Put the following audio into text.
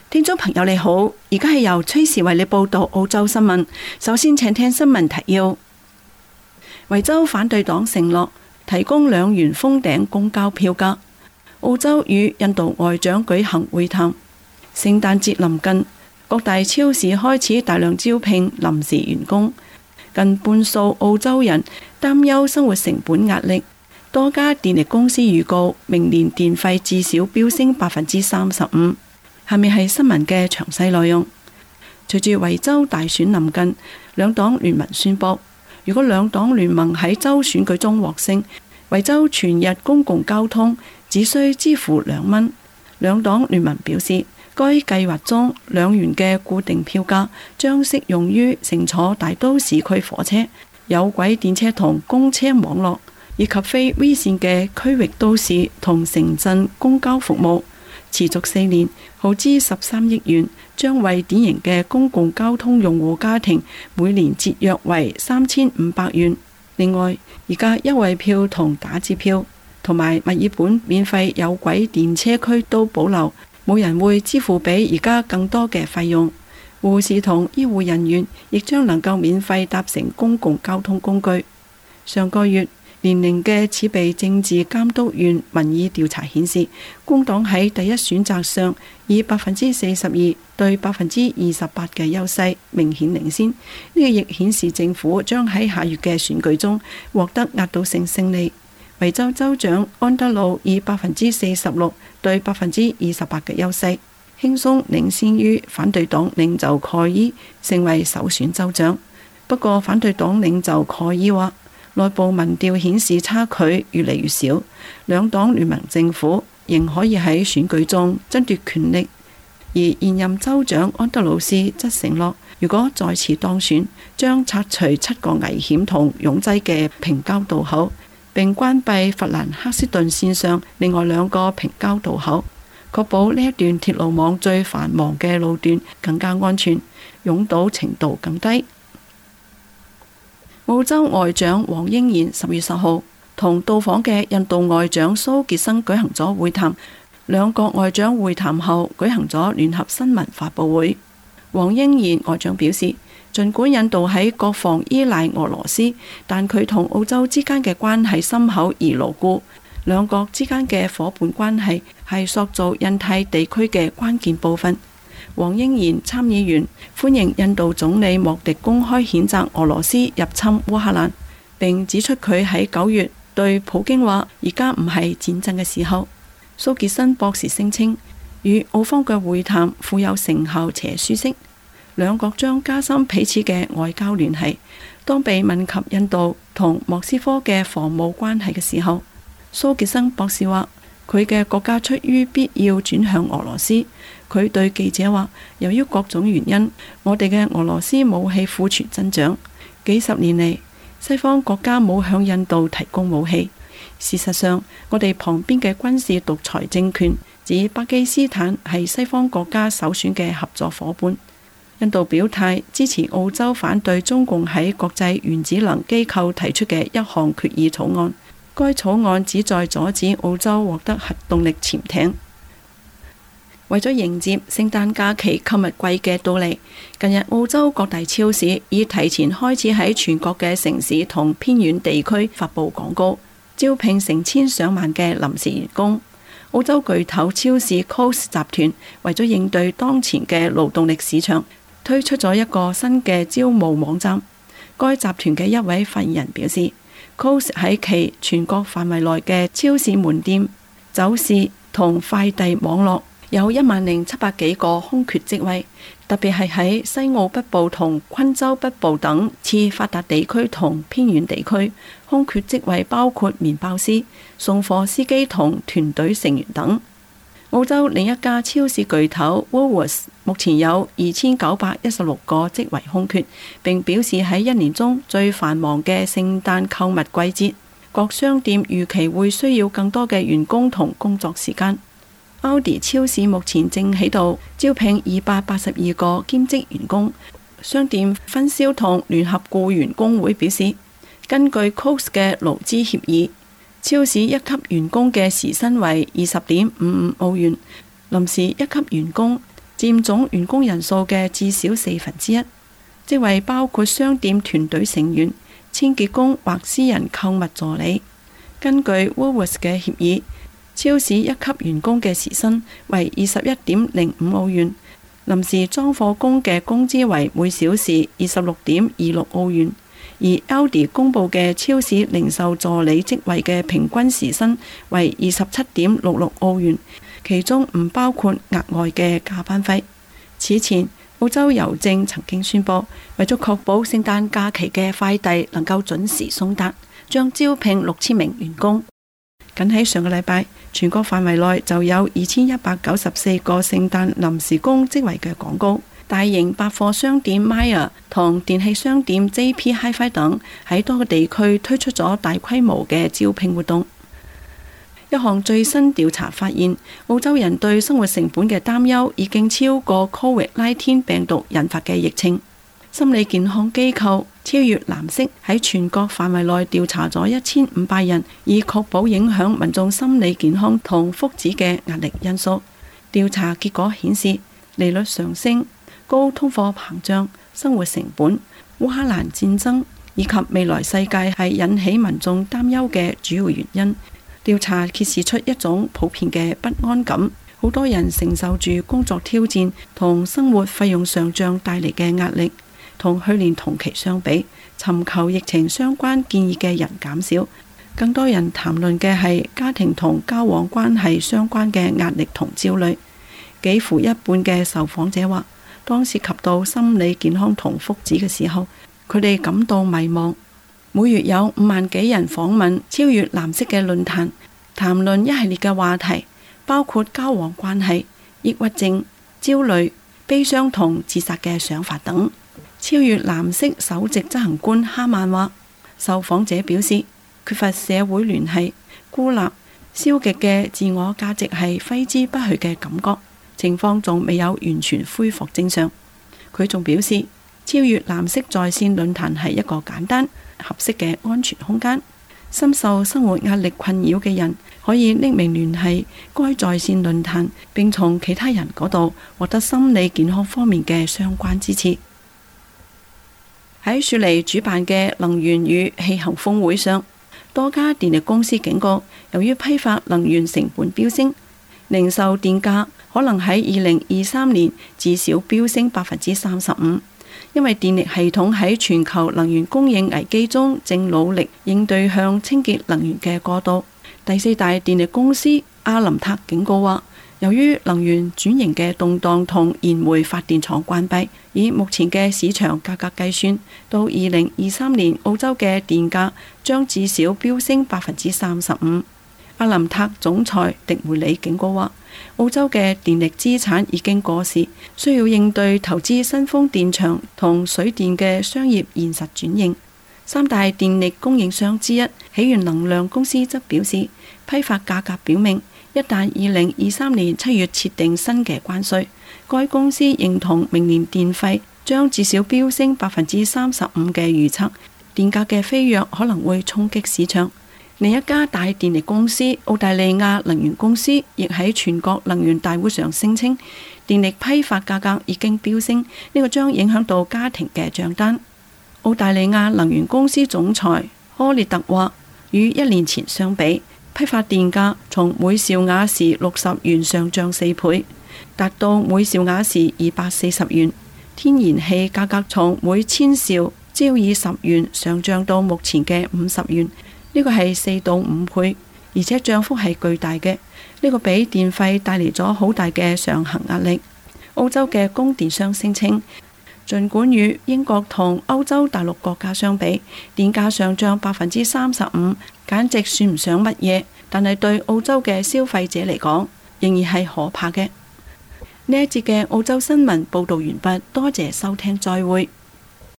聽眾朋友你好，而家係由崔時為你報道澳洲新聞。首先請聽新聞提要。維州反對黨承諾提供2元封頂公交票價。澳洲與印度外長舉行會談。聖誕節臨近，各大超市開始大量招聘臨時員工。近半數澳洲人擔憂生活成本壓力。多家電力公司預告明年電費至少飆升35%。下面係新聞嘅詳細內容。隨住維州大選臨近，兩黨聯盟宣布，如果兩黨聯盟喺州選舉中獲勝，維州全日公共交通只需支付2蚊。兩黨聯盟表示，該計劃中2元嘅固定票價將適用於乘坐大都市區火車、有軌電車同公車網絡，以及非 V 線嘅區域都市同城鎮公交服務。持續4年，耗資13億元，將為典型嘅公共交通用戶家庭每年節約為3500元。另外，而家優惠票同打折票同埋墨爾本免費有軌電車區都保留，冇人會支付比而家更多嘅費用。護士同醫護人員亦將能夠免費搭乘公共交通工具。上個月，年齡嘅儲備政治監督院民意調查顯示，工黨喺第一選擇上以42%對28%嘅優勢明顯領先。呢個亦顯示政府將喺下月嘅選舉中獲得壓倒性勝利。維州州長安德魯以46%對28%嘅優勢，輕鬆領先於反對黨領袖蓋伊，成為首選州長。不過，反對黨領袖蓋伊話，內部民調顯示差距越嚟越少，兩黨聯盟政府仍可以喺選舉中爭奪權力。而現任州長安德魯斯則承諾，如果再次當選，將拆除7個危險同擁擠嘅平交道口，並關閉弗蘭克斯頓線上另外2個平交道口，確保呢一段鐵路網最繁忙嘅路段更加安全，擁堵程度更低。澳洲外長黃英賢10月10號同到訪嘅印度外長蘇傑生舉行咗會談，兩國外長會談後舉行咗聯合新聞發佈會。黃英賢外長表示，儘管印度喺國防依賴俄羅斯，但佢同澳洲之間嘅關係深厚而牢固，兩國之間嘅伙伴關係係塑造印太地區嘅關鍵部分。黃英賢參議員歡迎印度總理莫迪公開譴責俄羅斯入侵烏克蘭，並指出佢喺9月對普京話：而家唔係戰爭嘅時候。蘇傑生博士聲稱，與澳方嘅會談富有成效且舒適，兩國將加深彼此嘅外交聯繫。當被問及印度同莫斯科嘅防務關係嘅時候，蘇傑生博士話：佢嘅國家出於必要轉向俄羅斯。佢對記者話，由於各種原因，我哋嘅俄羅斯武器庫存增長。幾十年嚟，西方國家冇向印度提供武器。事實上，我哋旁邊嘅軍事獨裁政權指巴基斯坦係西方國家首選嘅合作伙伴。印度表態支持澳洲反對中共喺國際原子能機構提出嘅一項決議草案。該草案旨在阻止澳洲獲得核動力潛艇。為咗迎接聖誕假期購物季嘅到嚟，近日澳洲各大超市已提前開始喺全國嘅城市同偏遠地區發佈廣告，招聘成千上萬嘅臨時員工。澳洲巨頭超市 Coles 集團為咗應對當前嘅勞動力市場，推出咗一個新嘅招募網站。該集團嘅一位發言人表示，Coles 喺其全國範圍內嘅超市門店、走市同快遞網絡有10700幾個空缺職位，特別係喺西澳北部同昆州北部等次發達地區同偏遠地區，空缺職位包括麵包師、送貨司機同團隊成員等。澳洲另一家超市巨頭 Woolworths 目前有2916個職位空缺，並表示喺1年中最繁忙嘅聖誕購物季節，各商店預期會需要更多嘅員工同工作時間。奧迪超市目前正喺度招聘282個兼職員工。商店分銷同聯合僱員工會表示，根據 Coles 嘅勞資協議，超市一級員工嘅時薪為20.55澳元，臨時一級員工佔總員工人數嘅至少1/4，職位包括商店團隊成員、清潔工或私人購物助理。根據 Woolworths 嘅協議，超市一級員工嘅時薪為21.05澳元，臨時裝貨工嘅工資為每小時26.26澳元，而 Aldi 公佈嘅超市零售助理職位嘅平均時薪為27.66澳元，其中唔包括額外嘅加班費。此前，澳洲郵政曾經宣布，為咗確保聖誕假期嘅快遞能夠準時送達，將招聘6000名員工。僅喺上個禮拜，全國範圍內就有2194個聖誕臨時工職位嘅廣告。大型百貨商店 Myer 同電器商店 JP Hi-Fi 等喺多個地區推出咗大規模嘅招聘活動。一項最新調查發現，澳洲人對生活成本嘅擔憂已經超過 COVID-19 病毒引發嘅疫情。心理健康機構超越藍色喺全國範圍內調查咗1500人，以確保影響民眾心理健康同福祉嘅壓力因素。調查結果顯示，利率上升、高通貨膨脹、生活成本、烏克蘭戰爭以及未來世界係引起民眾擔憂嘅主要原因。調查揭示出一種普遍嘅不安感，好多人承受住工作挑戰同生活費用上漲帶嚟嘅壓力。同去年同期相比，尋求疫情相關建議嘅人減少，更多人談論嘅係家庭同交往關係相關嘅壓力同焦慮。幾乎一半嘅受訪者話，當涉及到心理健康同福祉嘅時候，佢哋感到迷茫。每月有5萬幾人訪問超越藍色嘅論壇，談論一系列嘅話題，包括交往關係、抑鬱症、焦慮、悲傷同自殺嘅想法等。超越藍色首席執行官哈曼話，受訪者表示缺乏社會聯繫、孤立、消極嘅自我價值係揮之不去嘅感覺，情況仲未有完全恢復正常。佢仲表示，超越藍色在線論壇係一個簡單、合適嘅安全空間。深受生活壓力困擾嘅人可以匿名聯繫該在線論壇，並從其他人嗰度獲得心理健康方面嘅相關支持。喺雪梨主辦嘅能源與氣候峰會上，多家電力公司警告，由於批發能源成本飆升，零售電價可能喺2023年至少飆升35%，因為電力系統喺全球能源供應危機中正努力應對向清潔能源嘅過渡。第4大電力公司阿林塔警告話，由於能源轉型嘅動盪同燃煤發電廠關閉，以目前嘅市場價格計算，到2023年澳洲嘅電價將至少飆升35%。阿林塔總裁迪梅里警告話，澳洲嘅電力資產已經過時，需要應對投資新風電場同水電嘅商業現實轉型。3大電力供應商之一起源能量公司則表示，批發價格表明，一旦2023年7月設定新嘅關稅，該公司認同明年電費將至少飆升35%嘅預測，電價嘅飛躍可能會衝擊市場。另一家大電力公司澳大利亞能源公司亦喺全國能源大會上聲稱，電力批發價格已經飆升，呢個將影響到家庭嘅賬單。澳大利亞能源公司總裁柯列特話，與1年前相比，批發電價從每兆瓦時60元上漲4倍，達到每兆瓦時240元。天然氣價格從每千兆焦耳10元上漲到目前嘅50元，呢個係4到5倍，而且漲幅係巨大嘅。呢個俾電費帶嚟咗好大嘅上行壓力。澳洲嘅供電商聲稱，儘管與英國同歐洲大陸國家相比，電價上漲35%，簡直算唔上乜嘢，但係對澳洲嘅消費者嚟講，仍然係可怕嘅。呢一節嘅澳洲新聞報導完畢，多謝收聽，再會。